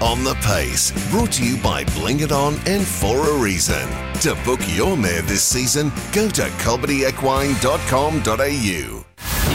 On the Pace, brought to you by Bling It On and For a Reason. To book your mare this season, go to comedyequine.com.au.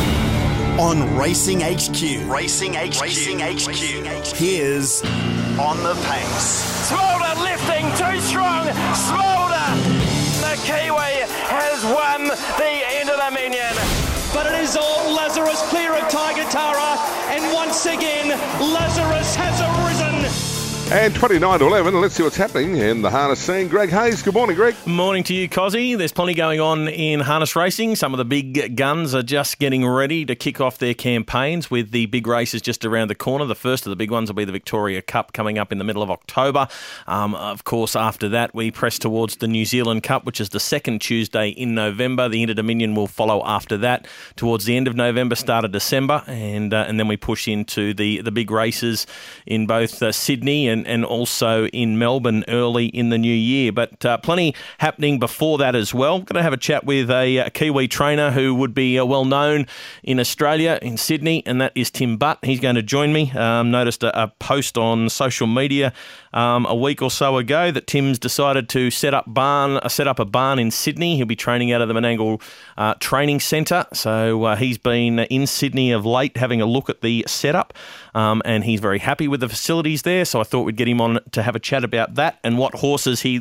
On Racing HQ. Racing HQ. Here's On the Pace. Smolder lifting, too strong. Smolder! The Kiwi has won the Inter-Dominion. But it is all Lazarus clear of Tiger Tara, and once again, Lazarus has arisen. And 29 to 11, let's see what's happening in the harness scene. Greg Hayes, good morning, Greg. Morning to you, Cozzy. There's plenty going on in harness racing. Some of the big guns are just getting ready to kick off their campaigns with the big races just around the corner. The first of the big ones will be the Victoria Cup coming up in the middle of October. Of course, after that, we press towards the New Zealand Cup, which is the second Tuesday in November. The Inter-Dominion will follow after that towards the end of November, start of December, and then we push into the big races in both Sydney and also in Melbourne early in the new year. But plenty happening before that as well. Going to have a chat with a Kiwi trainer who would be well known in Australia, in Sydney, and that is Tim Butt. He's going to join me. Noticed a post on social media a week or so ago that Tim's decided to set up a barn in Sydney. He'll be training out of the Menangle Training Centre. So he's been in Sydney of late having a look at the setup, and he's very happy with the facilities there. So I thought we'd get him on to have a chat about that and what horses he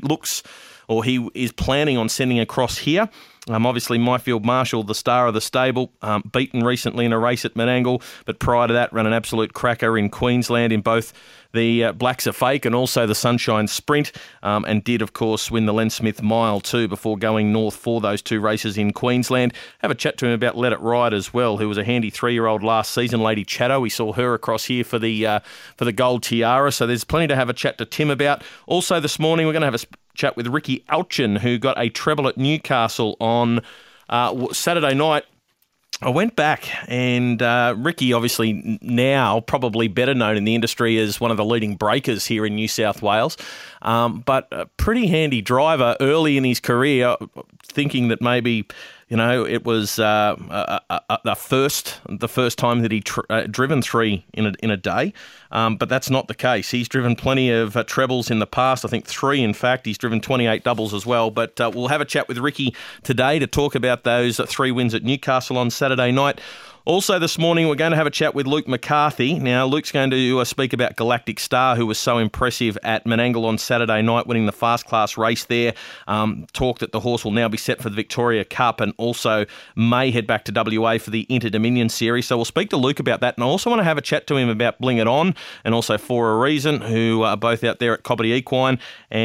is planning on sending across here. Obviously, Myfield Marshall, the star of the stable, beaten recently in a race at Menangle, but prior to that, ran an absolute cracker in Queensland in both the Blacks Are Fake and also the Sunshine Sprint, and did, of course, win the Len Smith Mile too before going north for those two races in Queensland. Have a chat to him about Let It Ride as well, who was a handy 3-year-old last season, Lady Chatto. We saw her across here for the Gold Tiara, so there's plenty to have a chat to Tim about. Also this morning, we're going to have a chat with Ricky Alchin, who got a treble at Newcastle on Saturday night. I went back and Ricky, obviously now probably better known in the industry as one of the leading breakers here in New South Wales, but a pretty handy driver early in his career, thinking that maybe, it was the first time that he driven three in a day, but that's not the case. He's driven plenty of trebles in the past. I think 3, in fact. He's driven 28 doubles as well. But we'll have a chat with Ricky today to talk about those 3 wins at Newcastle on Saturday night. Also this morning, we're going to have a chat with Luke McCarthy. Now, Luke's going to speak about Galactic Star, who was so impressive at Menangle on Saturday night, winning the fast class race there. Talk that the horse will now be set for the Victoria Cup and also may head back to WA for the Inter-Dominion Series. So we'll speak to Luke about that. And I also want to have a chat to him about Bling It On and also For a Reason, who are both out there at Cobbitty Equine,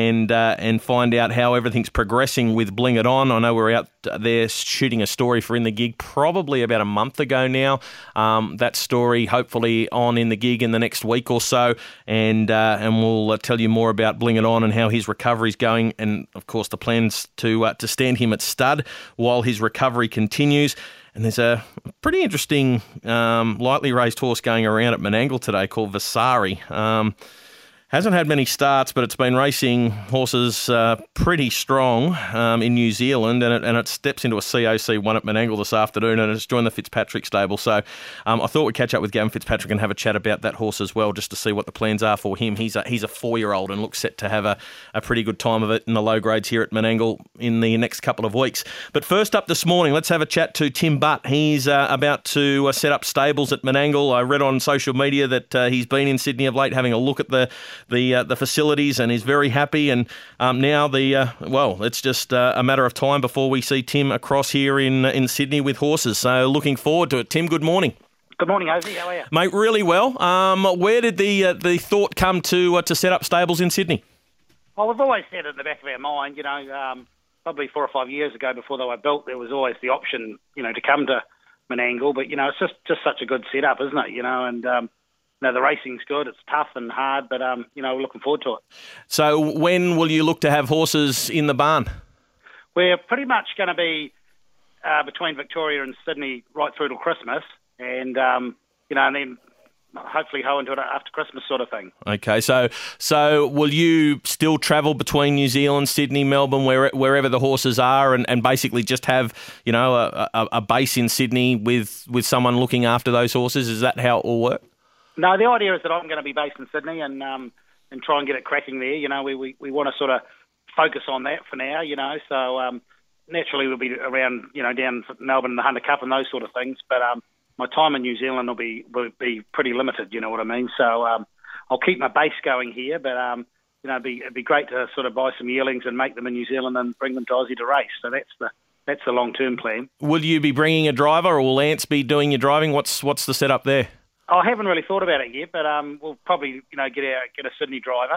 and find out how everything's progressing with Bling It On. I know we're out there shooting a story for In the Gig probably about a month ago now. That story hopefully on In the Gig in the next week or so, and we'll tell you more about Bling It On and how his recovery's going, and of course the plans to stand him at stud while his recovery continues. And there's a pretty interesting lightly raced horse going around at Menangle today called Vasari. Hasn't had many starts, but it's been racing horses pretty strong in New Zealand, and it steps into a COC1 at Menangle this afternoon, and it's joined the Fitzpatrick stable. So I thought we'd catch up with Gavin Fitzpatrick and have a chat about that horse as well, just to see what the plans are for him. He's a 4-year-old and looks set to have a pretty good time of it in the low grades here at Menangle in the next couple of weeks. But first up this morning, let's have a chat to Tim Butt. He's about to set up stables at Menangle. I read on social media that he's been in Sydney of late having a look at the facilities, and he's very happy. And now it's just a matter of time before we see Tim across here in Sydney with horses. So looking forward to it. Tim, good morning. Good morning, Ozzy. How are you? Mate, really well. Where did the thought come to set up stables in Sydney? Well, we've always said in the back of our mind, probably 4 or 5 years ago before they were built, there was always the option, to come to Menangle. But, it's just such a good setup, isn't it? And the racing's good. It's tough and hard, but, we're looking forward to it. So when will you look to have horses in the barn? We're pretty much going to be between Victoria and Sydney right through till Christmas, and, and then hopefully hoe into it after Christmas sort of thing. Okay, so will you still travel between New Zealand, Sydney, Melbourne, wherever the horses are, and basically just have, a base in Sydney with someone looking after those horses? Is that how it will work? No, the idea is that I'm going to be based in Sydney, and try and get it cracking there. You know, we want to sort of focus on that for now. You know, so naturally we'll be around, you know, down Melbourne, the Hunter Cup and those sort of things. But my time in New Zealand will be pretty limited. You know what I mean? So I'll keep my base going here, but you know, it'd be great to sort of buy some yearlings and make them in New Zealand and bring them to Aussie to race. So that's the long-term plan. Will you be bringing a driver, or will Ants be doing your driving? What's the setup there? I haven't really thought about it yet, but we'll probably, you know, get a Sydney driver.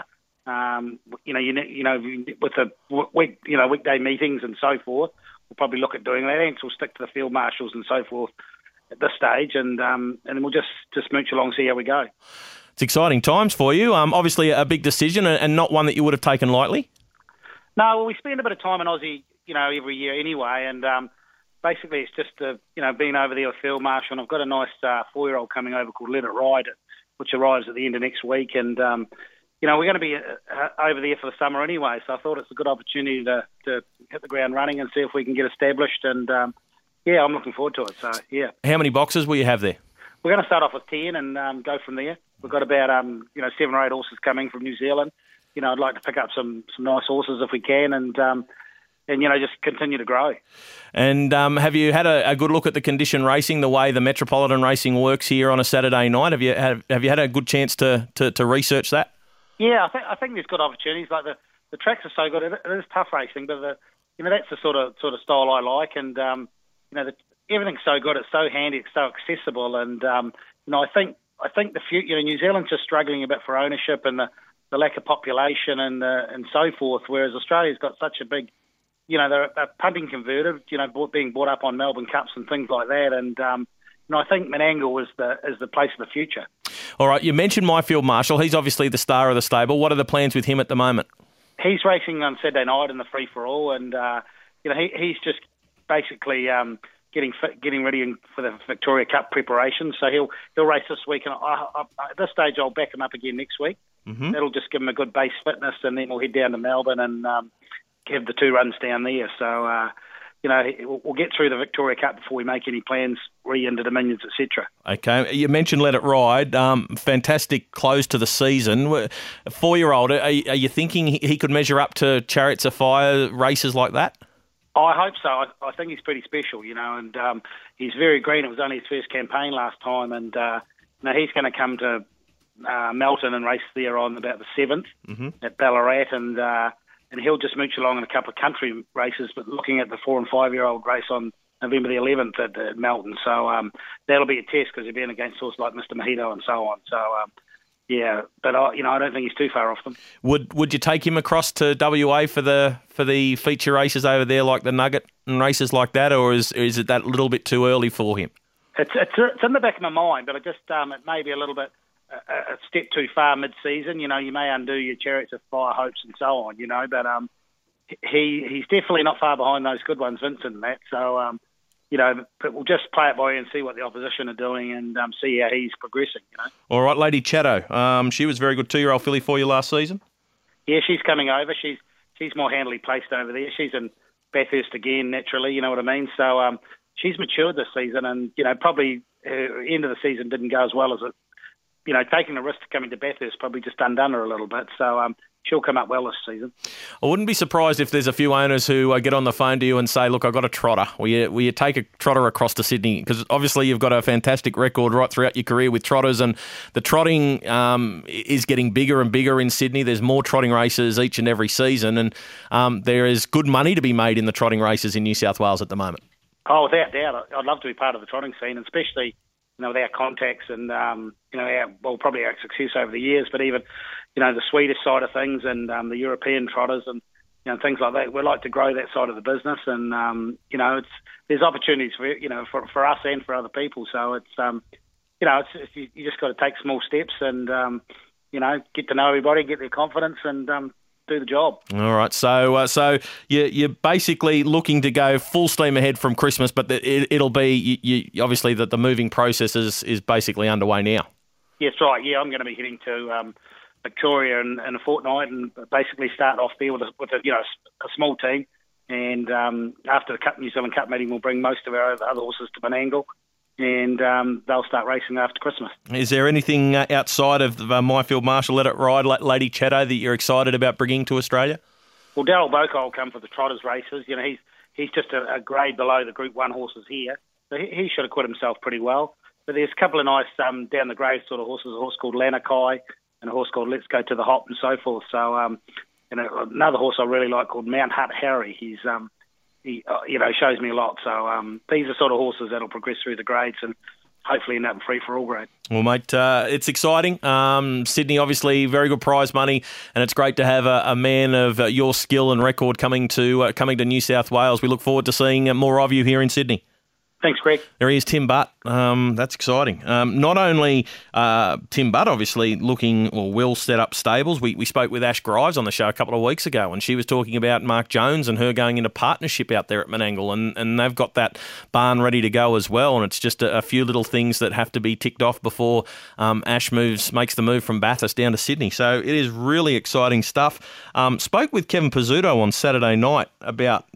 You know, with the weekday meetings and so forth, we'll probably look at doing that. Ants will stick to the field marshals and so forth at this stage, and then we'll just mooch along, see how we go. It's exciting times for you. Obviously a big decision, and not one that you would have taken lightly. No, well, we spend a bit of time in Aussie, you know, every year anyway, and basically it's just you know, being over there with field marshal, and I've got a nice 4-year-old coming over called Let It Ride, which arrives at the end of next week, and you know, we're going to be over there for the summer anyway, so I thought it's a good opportunity to hit the ground running and see if we can get established, and yeah, I'm looking forward to it. So yeah. How many boxes will you have there? We're going to start off with 10 and go from there. We've got about 7 or 8 horses coming from New Zealand. You know, I'd like to pick up some nice horses if we can, and you know, just continue to grow. And have you had a good look at the condition racing, the way the Metropolitan racing works here on a Saturday night? Have you had a good chance to research that? Yeah, I think there's good opportunities. Like the tracks are so good. It is tough racing, but you know, that's the sort of style I like. And you know, everything's so good. It's so handy. It's so accessible. And you know, I think the future. You know, New Zealand's just struggling a bit for ownership and the lack of population and so forth. Whereas Australia's got such a big, you know, they're punting converted. You know, being brought up on Melbourne Cups and things like that. And you know, I think Menangle is the place of the future. All right, you mentioned Myfield Marshall. He's obviously the star of the stable. What are the plans with him at the moment? He's racing on Saturday night in the free-for-all, and you know, he's just basically getting ready for the Victoria Cup preparation. So he'll race this week, and at this stage I'll back him up again next week. Mm-hmm. That'll just give him a good base fitness, and then we'll head down to Melbourne and have the 2 runs down there. So you know, we'll get through the Victoria Cup before we make any plans into Dominions, etc. Okay, you mentioned Let It Ride. Fantastic close to the season. A 4-year-old, are you thinking he could measure up to Chariots of Fire races like that? I hope so. I think he's pretty special, you know, and he's very green. It was only his first campaign last time, and you know, he's going to come to Melton and race there on about the 7th at Ballarat, and he'll just mooch along in a couple of country races, but looking at the 4- and 5-year-old race on November the 11th at Melton. So that'll be a test because he'll be in against horses like Mr. Mojito and so on. So yeah, but you know, I don't think he's too far off them. Would you take him across to WA for the feature races over there, like the Nugget and races like that, or is it that little bit too early for him? It's in the back of my mind, but it may be a little bit a step too far mid-season. You know, you may undo your Chariots of Fire hopes and so on. You know, but he's definitely not far behind those good ones, Vincent, and that. So you know, but we'll just play it by ear and see what the opposition are doing and see how he's progressing, you know. All right, Lady Chatto. She was a very good 2-year-old filly for you last season. Yeah, she's coming over. She's more handily placed over there. She's in Bathurst again, naturally, you know what I mean? So she's matured this season and, you know, probably her end of the season didn't go as well as it. You know, taking the risk of coming to Bathurst probably just undone her a little bit. So she'll come up well this season. I wouldn't be surprised if there's a few owners who get on the phone to you and say, look, I've got a trotter. Will you take a trotter across to Sydney? Because obviously you've got a fantastic record right throughout your career with trotters, and the trotting is getting bigger and bigger in Sydney. There's more trotting races each and every season, and there is good money to be made in the trotting races in New South Wales at the moment. Oh, without doubt. I'd love to be part of the trotting scene, especially, you know, with our contacts and, you know, probably our success over the years, but even, you know, the Swedish side of things and the European trotters and, you know, things like that. We'd like to grow that side of the business and, you know, there's opportunities for, you know, for us and for other people. So it's, you know, you just got to take small steps and, you know, get to know everybody, get their confidence and do the job. All right. So you're basically looking to go full steam ahead from Christmas, but it'll be obviously that the moving process is basically underway now. Yes, right. Yeah, I'm going to be heading to Victoria in a fortnight and basically start off there with a you know, a small team. And after the New Zealand Cup meeting, we'll bring most of our other horses to Menangle. and they'll start racing after Christmas. Is there anything outside of Myfield Marshall Let It Ride, like Lady Chatto, that you're excited about bringing to Australia? Well, Daryl Boko will come for the Trotters races. You know, he's just a grade below the Group 1 horses here, so he should acquit himself pretty well. But there's a couple of nice down the grade sort of horses, a horse called Lanakai and a horse called Let's Go to the Hop and so forth. So, another horse I really like called Mount Hutt Harry. He shows me a lot. So these are sort of horses that'll progress through the grades and hopefully end up in free-for-all grade. Well, mate, it's exciting. Sydney, obviously, very good prize money, and it's great to have a man of your skill and record coming to New South Wales. We look forward to seeing more of you here in Sydney. Thanks, Greg. There he is, Tim Butt. That's exciting. Not only Tim Butt, obviously, will set up stables. We spoke with Ash Grives on the show a couple of weeks ago, and she was talking about Mark Jones and her going into partnership out there at Menangle, and they've got that barn ready to go as well, and it's just a few little things that have to be ticked off before Ash makes the move from Bathurst down to Sydney. So it is really exciting stuff. Spoke with Kevin Pizzuto on Saturday night about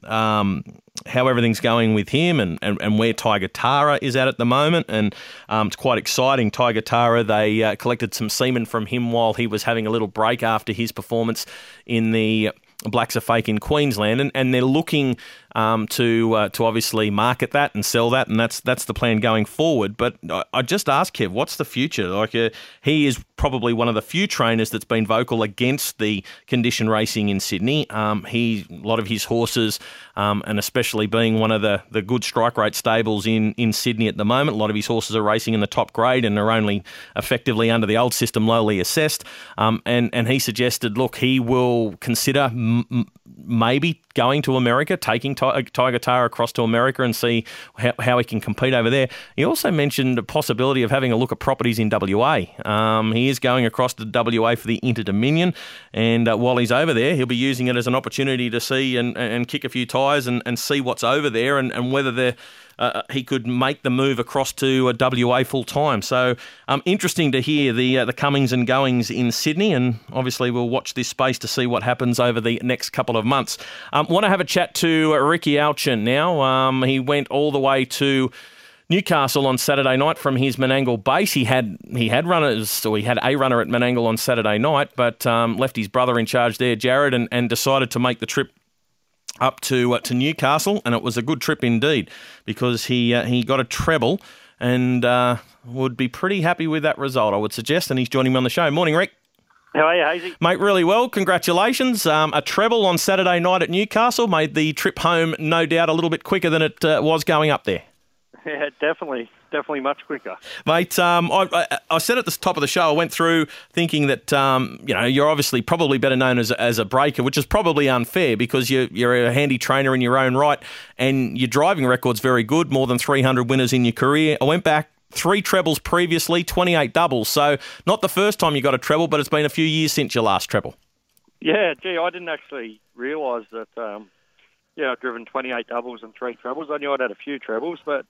how everything's going with him and where Tiger Tara is at the moment. And it's quite exciting. Tiger Tara, they collected some semen from him while he was having a little break after his performance in the Blacks Are Fake in Queensland. And they're looking to obviously market that and sell that, and that's the plan going forward. But I just asked Kev, what's the future? Like he is probably one of the few trainers that's been vocal against the condition racing in Sydney. A lot of his horses, and especially being one of the good strike rate stables in Sydney at the moment, a lot of his horses are racing in the top grade and are only effectively under the old system lowly assessed. And he suggested, look, he will consider maybe going to America, taking Tiger Tara across to America and see how he can compete over there. He also mentioned the possibility of having a look at properties in WA. He is going across to WA for the Inter-Dominion, and while he's over there, he'll be using it as an opportunity to see and kick a few tyres and see what's over there and whether he could make the move across to WA full time. So interesting to hear the comings and goings in Sydney, and obviously we'll watch this space to see what happens over the next couple of months. Want to have a chat to Ricky Alchin now. He went all the way to Newcastle on Saturday night from his Menangle base. He had a runner at Menangle on Saturday night, but left his brother in charge there, Jared, and decided to make the trip up to Newcastle, and it was a good trip indeed because he got a treble and would be pretty happy with that result, I would suggest, and he's joining me on the show. Morning, Rick. How are you, Hazy? Mate, really well. Congratulations. A treble on Saturday night at Newcastle made the trip home, no doubt, a little bit quicker than it was going up there. Yeah, definitely much quicker. Mate, I said at the top of the show, I went through thinking that, you're obviously probably better known as a breaker, which is probably unfair because you're a handy trainer in your own right and your driving record's very good, more than 300 winners in your career. I went back 3 trebles previously, 28 doubles. So not the first time you got a treble, but it's been a few years since your last treble. Yeah, I didn't actually realise that, I've driven 28 doubles and 3 trebles. I knew I'd had a few trebles, but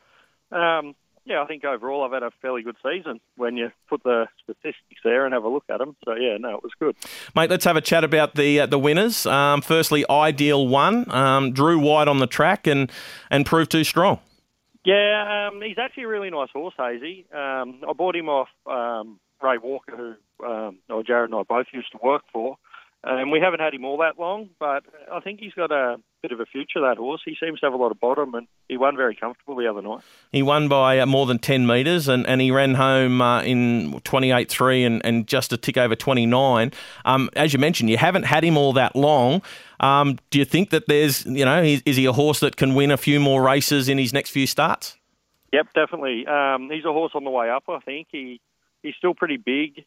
I think overall I've had a fairly good season when you put the statistics there and have a look at them. So, it was good. Mate, let's have a chat about the winners. Firstly, Ideal won, drew wide on the track and proved too strong. Yeah, he's actually a really nice horse, Hazy. I bought him off Ray Walker, who Jared and I both used to work for. And we haven't had him all that long, but I think he's got a bit of a future, that horse. He seems to have a lot of bottom, and he won very comfortably the other night. He won by more than 10 metres, and he ran home in 28.3 and just a tick over 29. As you mentioned, you haven't had him all that long. Do you think that there's, is he a horse that can win a few more races in his next few starts? Yep, definitely. He's a horse on the way up, I think. He's still pretty big.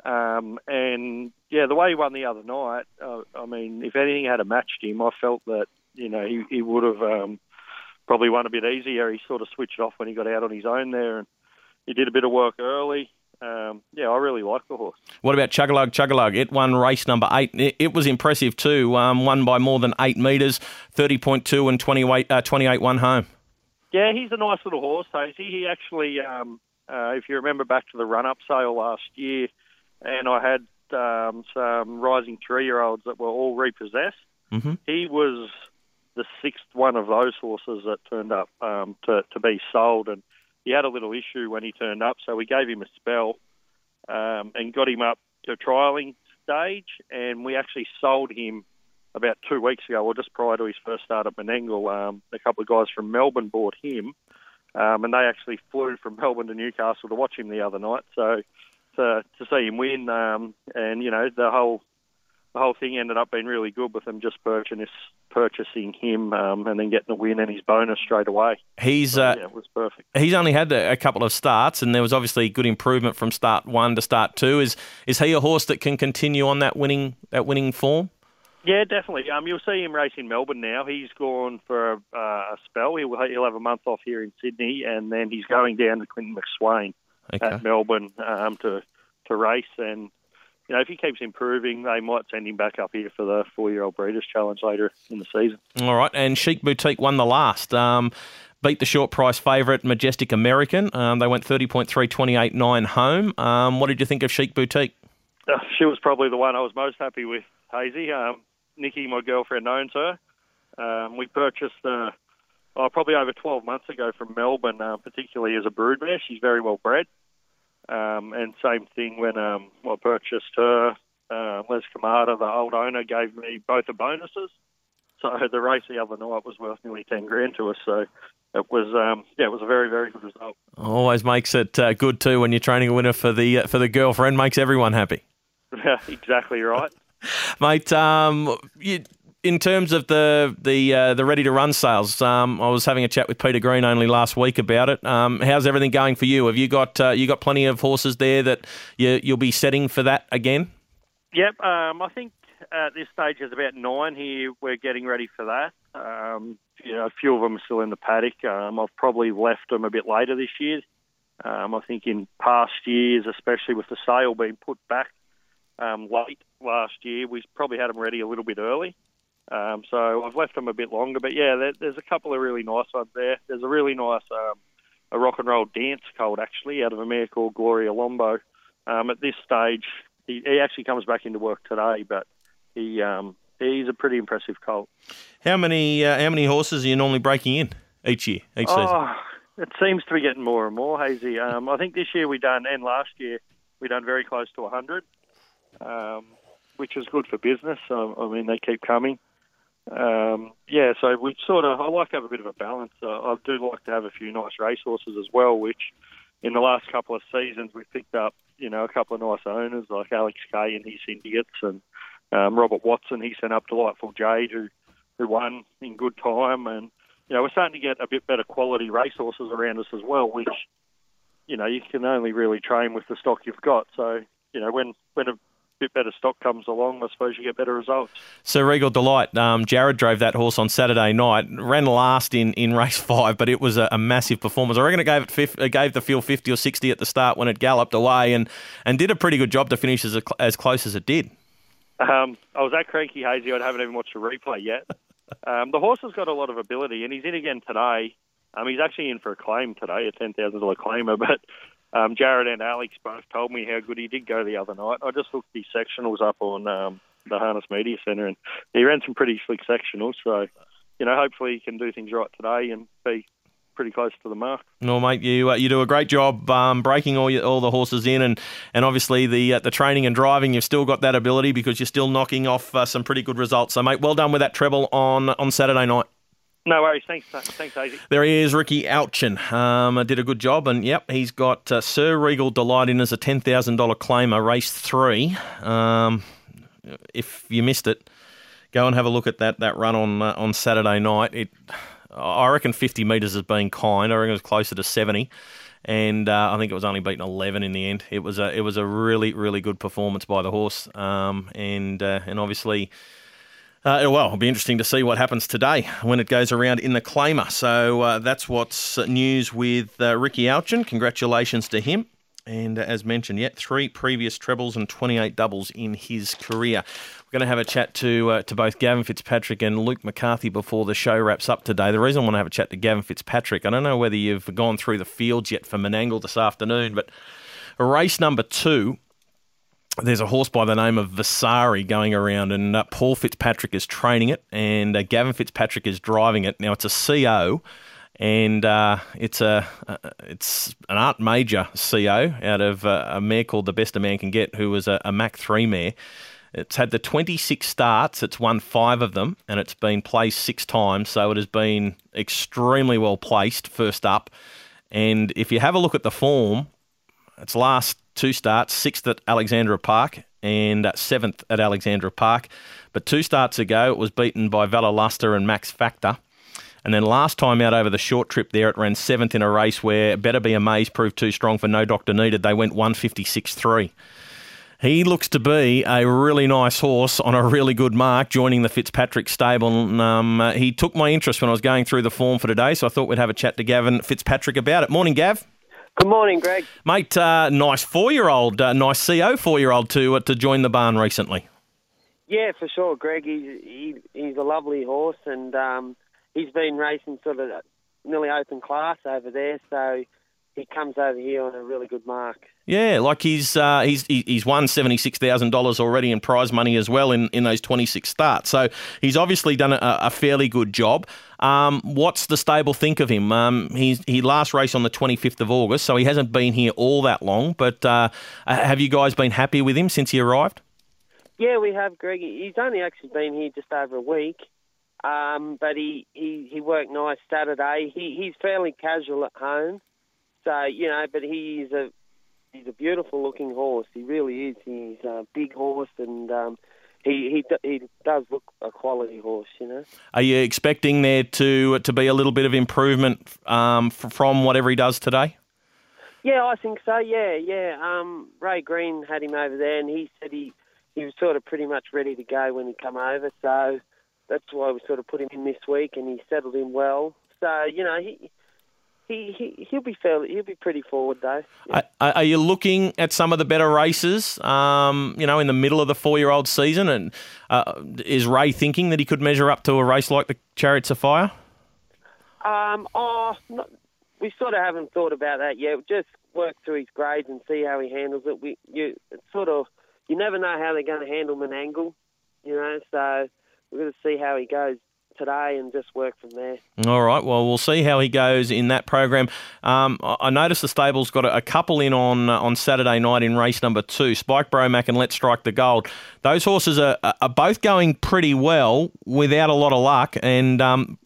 The way he won the other night, if anything had matched him, I felt that, he would have probably won a bit easier. He sort of switched off when he got out on his own there, and he did a bit of work early. I really like the horse. What about Chuggalug? It won race number 8. It was impressive too. Won by more than 8 metres, 30.2 and 28 won home. Yeah, he's a nice little horse, Stacey. He actually, if you remember back to the run-up sale last year, and I had some rising 3-year-olds that were all repossessed. Mm-hmm. He was the 6th one of those horses that turned up to be sold, and he had a little issue when he turned up, so we gave him a spell and got him up to trialling stage, and we actually sold him about 2 weeks ago, or just prior to his first start at Menangle. A couple of guys from Melbourne bought him, and they actually flew from Melbourne to Newcastle to watch him the other night. So to see him win, and you know, the whole thing ended up being really good with them just purchasing him and then getting the win and his bonus straight away. It was perfect. He's only had a couple of starts, and there was obviously good improvement from start 1 to start 2. Is he a horse that can continue on that winning form? Yeah, definitely. You'll see him race in Melbourne now. He's gone for a spell. He'll have a month off here in Sydney, and then he's going down to Quinton McSwain at Melbourne to race. And you know, if he keeps improving, they might send him back up here for the 4-year-old Breeders' Challenge later in the season. All right, and Chic Boutique won the last. Beat the short price favourite Majestic American. They went 30.3, 28.9 home. What did you think of Chic Boutique? She was probably the one I was most happy with, Hazy. Nikki, my girlfriend, owns her. We purchased probably over 12 months ago from Melbourne, particularly as a broodmare. She's very well bred. And same thing when I purchased her. Les Kamada, the old owner, gave me both the bonuses. So the race the other night was worth nearly 10 grand to us. So it was a very, very good result. Always makes it good too when you're training a winner for the girlfriend. Makes everyone happy. Exactly right. Mate, in terms of the ready to run sales, I was having a chat with Peter Green only last week about it. How's everything going for you? Have you got plenty of horses there that you'll be setting for that again? Yep, I think at this stage there's about 9 here. We're getting ready for that. A few of them are still in the paddock. I've probably left them a bit later this year. I think in past years, especially with the sale being put back late last year, we probably had them ready a little bit early. So I've left them a bit longer. But yeah, there's a couple of really nice ones there. There's a really nice a rock and roll dance colt actually out of a mare called Gloria Lombo. At this stage, he actually comes back into work today, but he's a pretty impressive colt. How many horses are you normally breaking in each season? It seems to be getting more and more, Hazy. I think this year and last year we done very close to 100. Which is good for business. I mean, they keep coming. So I like to have a bit of a balance. I do like to have a few nice racehorses as well, which in the last couple of seasons we've picked up, a couple of nice owners like Alex Kay and his syndicates, and Robert Watson, he sent up Delightful Jade, who won in good time. And, we're starting to get a bit better quality racehorses around us as well, which, you can only really train with the stock you've got. So, when a bit better stock comes along, I suppose you get better results. So Regal Delight, Jared drove that horse on Saturday night, ran last in race 5, but it was a massive performance. I reckon it gave the field 50 or 60 at the start when it galloped away, and did a pretty good job to finish as close as it did. I was that cranky, Hazy, I haven't even watched the replay yet. The horse has got a lot of ability, and he's in again today. He's actually in for a claim today, a $10,000 claimer, but Jared and Alex both told me how good he did go the other night. I just looked his sectionals up on the Harness Media Centre, and he ran some pretty slick sectionals. So, hopefully he can do things right today and be pretty close to the mark. No, mate, you do a great job breaking all the horses in, and obviously the training and driving. You've still got that ability because you're still knocking off some pretty good results. So, mate, well done with that treble on Saturday night. No worries. Thanks, Daisy. There he is, Ricky Ouchen. Did a good job, and yep, he's got Sir Regal Delight in as a $10,000 claimer, race 3. If you missed it, go and have a look at that run on Saturday night. I reckon 50 metres has been kind. I reckon it was closer to 70, and I think it was only beaten 11 in the end. It was a really, really good performance by the horse, and obviously. It'll be interesting to see what happens today when it goes around in the claimer. So that's what's news with Ricky Ouchen. Congratulations to him. And as mentioned, 3 previous trebles and 28 doubles in his career. We're going to have a chat to both Gavin Fitzpatrick and Luke McCarthy before the show wraps up today. The reason I want to have a chat to Gavin Fitzpatrick, I don't know whether you've gone through the fields yet for Menangle this afternoon, but race number 2, there's a horse by the name of Vasari going around, and Paul Fitzpatrick is training it, and Gavin Fitzpatrick is driving it. Now, it's a CO, And it's an Art Major CO out of a mare called The Best a Man Can Get, who was a Mach 3 mare. It's had the 26 starts, it's won 5 of them, and it's been placed 6 times, so it has been extremely well placed first up. And if you have a look at the form, its last 2 starts, 6th at Alexandra Park and 7th at Alexandra Park. But 2 starts ago, it was beaten by Valor Luster and Max Factor. And then last time out over the short trip there, it ran 7th in a race where Better Be Amazed proved too strong for No Doctor Needed. They went 156.3. He looks to be a really nice horse on a really good mark, joining the Fitzpatrick stable. He took my interest when I was going through the form for today, so I thought we'd have a chat to Gavin Fitzpatrick about it. Morning, Gav. Good morning, Greg. Mate, nice 4-year-old, nice CO 4-year-old to join the barn recently. Yeah, for sure, Greg. He's a lovely horse, and he's been racing sort of nearly open class over there, so he comes over here on a really good mark. Yeah, like he's won $76,000 already in prize money as well in those 26 starts. So he's obviously done a fairly good job. What's the stable think of him? He last raced on the 25th of August, so he hasn't been here all that long. But have you guys been happy with him since he arrived? Yeah, we have, Greg. He's only actually been here just over a week, but he worked nice Saturday. He's fairly casual at home. So, but he's a beautiful looking horse. He really is. He's a big horse, and he does look a quality horse, Are you expecting there to be a little bit of improvement from whatever he does today? Yeah, I think so, yeah. Ray Green had him over there, and he said he was sort of pretty much ready to go when he come over. So that's why we sort of put him in this week, and he settled in well. So, He'll be pretty forward though. Yeah. Are you looking at some of the better races, in the middle of the 4-year-old season? And is Ray thinking that he could measure up to a race like the Chariots of Fire? We sort of haven't thought about that yet. We'll just work through his grades and see how he handles it. You never know how they're going to handle Menangle, So we're going to see how he goes today and just work from there. All right, well, we'll see how he goes in that program. I noticed the stable's got a couple in on Saturday night in race number 2, Spike Bromack and Let's Strike the Gold. Those horses are both going pretty well without a lot of luck, and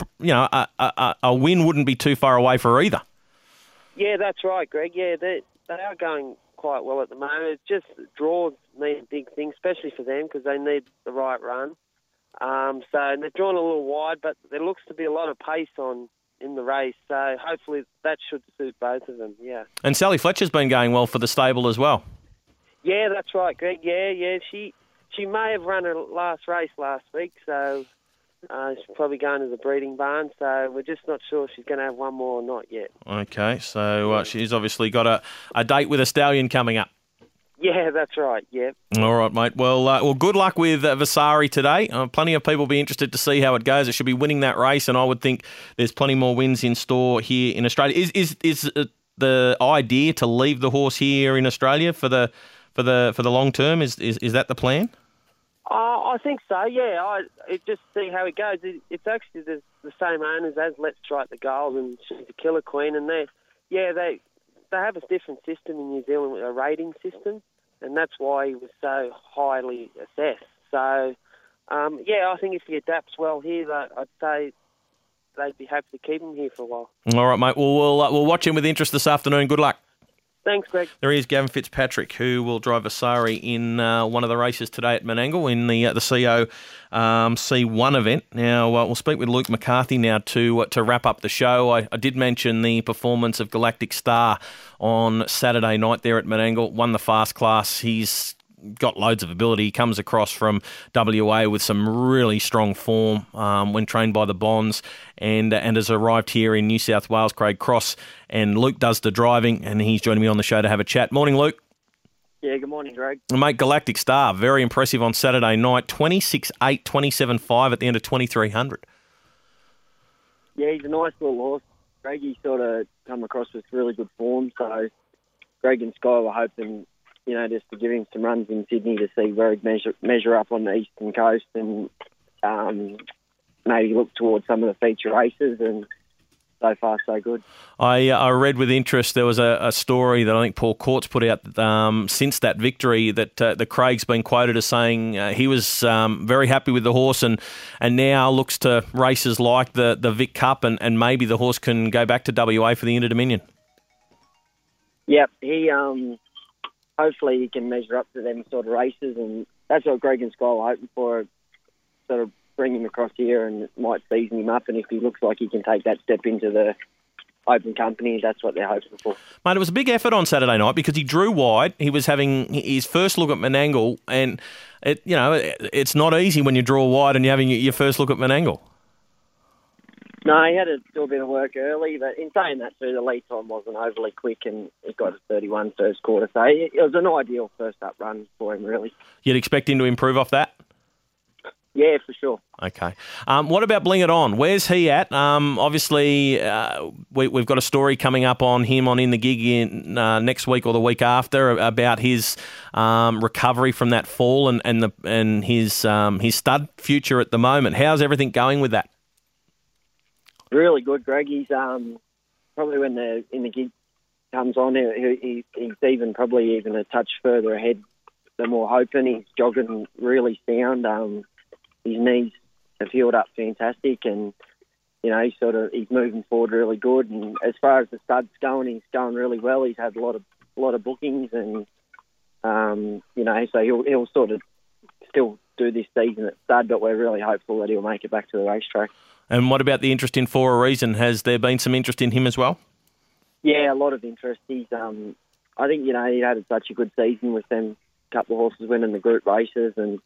a win wouldn't be too far away for either. Yeah, that's right, Greg. Yeah, they are going quite well at the moment. It's just draws mean a big thing, especially for them, because they need the right run. So they're drawn a little wide, but there looks to be a lot of pace in the race. So hopefully that should suit both of them, yeah. And Sally Fletcher's been going well for the stable as well. Yeah, that's right, Greg. Yeah. She may have run her last race last week, so she's probably going to the breeding barn. So we're just not sure if she's going to have one more or not yet. Okay, so she's obviously got a date with a stallion coming up. Yeah, that's right, yeah. All right, mate. Well, good luck with Vasari today. Plenty of people will be interested to see how it goes. It should be winning that race, and I would think there's plenty more wins in store here in Australia. Is the idea to leave the horse here in Australia for the long term? Is that the plan? I think so, yeah. Just see how it goes. It's actually the same owners as Let's Strike the Gold, and she's a killer queen, and they have a different system in New Zealand with a rating system, and that's why he was so highly assessed. So, I think if he adapts well here, I'd say they'd be happy to keep him here for a while. All right, mate. Well, we'll watch him with interest this afternoon. Good luck. Thanks, Greg. There he is, Gavin Fitzpatrick, who will drive Vasari in one of the races today at Menangle in the CO C1 event. Now, we'll speak with Luke McCarthy now to wrap up the show. I did mention the performance of Galactic Star on Saturday night there at Menangle. Won the fast class. He's got loads of ability. He comes across from WA with some really strong form when trained by the Bonds and has arrived here in New South Wales, Craig Cross. And Luke does the driving, and he's joining me on the show to have a chat. Morning, Luke. Yeah, good morning, Greg. Mate, Galactic Star, very impressive on Saturday night. 26.8, 27.5 at the end of 2,300. Yeah, he's a nice little horse. Greg, he sort of come across with really good form, so Greg and Sky were hoping, just to give him some runs in Sydney to see where he'd measure up on the eastern coast and maybe look towards some of the feature races. And so far so good. I read with interest there was a story that I think Paul Court's put out since that victory that the Craig's been quoted as saying he was very happy with the horse and now looks to races like the Vic Cup and maybe the horse can go back to WA for the Inter-Dominion. Yep, he hopefully he can measure up to them sort of races, and that's what Greg and Sky are hoping for, sort of bring him across here and it might season him up, and if he looks like he can take that step into the open company, that's what they're hoping for. Mate, it was a big effort on Saturday night because he drew wide. He was having his first look at Menangle, and it's not easy when you draw wide and you're having your first look at Menangle. No, he had to do a bit of work early, but in saying that too, the lead time wasn't overly quick and it got to 31 first quarter, so it was an ideal first up run for him, really. You'd expect him to improve off that? Yeah, for sure. Okay. What about Bling It On? Where's he at? Obviously, we've got a story coming up on him on In the Gig next week or the week after about his recovery from that fall and his stud future at the moment. How's everything going with that? Really good, Greg. He's probably when the In the Gig comes on, he's probably even a touch further ahead than we're hoping. He's jogging really sound. His knees have healed up fantastic, and he's moving forward really good. And as far as the stud's going, he's going really well. He's had a lot of bookings, and so he'll sort of still do this season at stud. But we're really hopeful that he'll make it back to the racetrack. And what about the interest in For a Reason? Has there been some interest in him as well? Yeah, a lot of interest. He's I think he had such a good season with them couple of horses winning the group races, and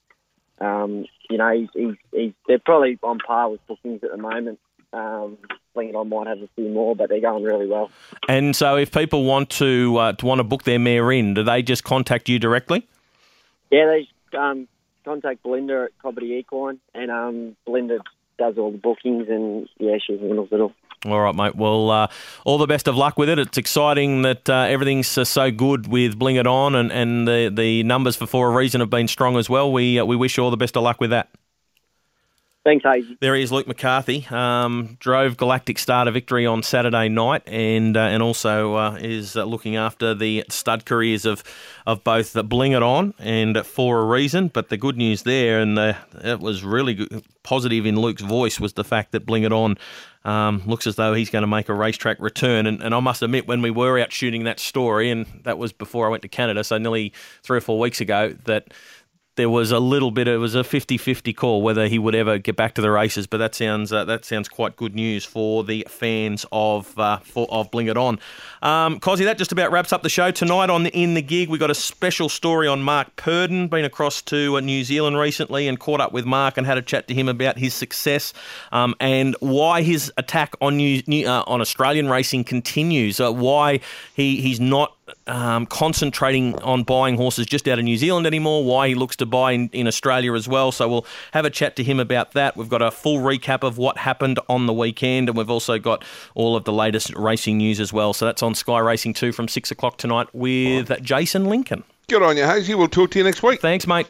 they're probably on par with bookings at the moment. Bling It On might have a few more, but they're going really well. And so if people want to book their mare in, do they just contact you directly? Yeah, they contact Belinda at Cobbity Equine, and Belinda does all the bookings, and she handles it all. All right, mate. Well, all the best of luck with it. It's exciting that everything's so good with Bling It On, and the numbers for a Reason have been strong as well. We wish you all the best of luck with that. Thanks, Hazy. There he is, Luke McCarthy. Drove Galactic Star to victory on Saturday night, and also is looking after the stud careers of both Bling It On and For a Reason. But the good news there, and it was really good, positive in Luke's voice, was the fact that Bling It On looks as though he's going to make a racetrack return. And I must admit, when we were out shooting that story, and that was before I went to Canada, so nearly 3 or 4 weeks ago, that there was a little bit, it was a 50-50 call whether he would ever get back to the races, but that sounds quite good news for the fans of Bling It On. Cosy, that just about wraps up the show tonight on In the Gig. We got a special story on Mark Purdon, been across to New Zealand recently and caught up with Mark and had a chat to him about his success and why his attack on on Australian racing continues. Why he's not concentrating on buying horses just out of New Zealand anymore, why he looks to buy in Australia as well. So we'll have a chat to him about that. We've got a full recap of what happened on the weekend, and we've also got all of the latest racing news as well. So that's on Sky Racing 2 from 6 o'clock tonight with Jason Lincoln. Good on you, Hazy. We'll talk to you next week. Thanks, mate.